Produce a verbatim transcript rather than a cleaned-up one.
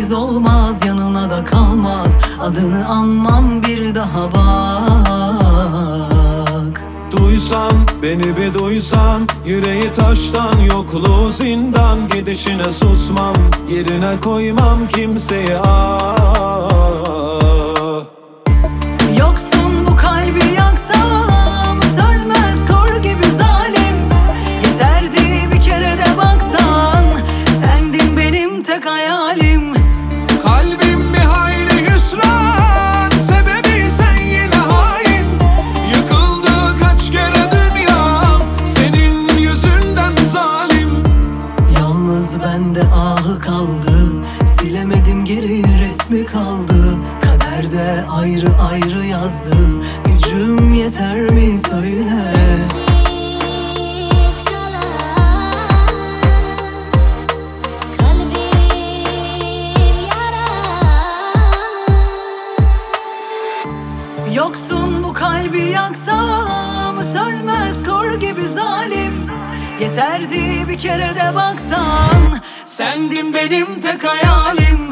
sensiz olmaz, yanına da kalmaz. Adını anmam bir daha bak. Duysan, beni bir duysan, yüreği taştan, yokluğu zindan. Gidişine susmam, yerine koymam kimseyi ah. Yoksun bu kalbi yaksam, sönmez kor gibi zalim. Yeterdi bir kere de baksan, sendin benim tek hayalim. Kalbim bir hayli hüsran, sebebi sen yine hain. Yıkıldı kaç kere dünyam, senin yüzünden zalim. Yalnız bende ahı kaldı, silemedim geri resmi kaldı. Kaderde ayrı ayrı yazdı, gücüm yeter mi söyle. Sensiz kalan kalbim yaralı. Yoksun bu kalbi yaksam, sönmez kor gibi zalim. Yeterdi bir kere de baksan, sendin benim tek hayalim.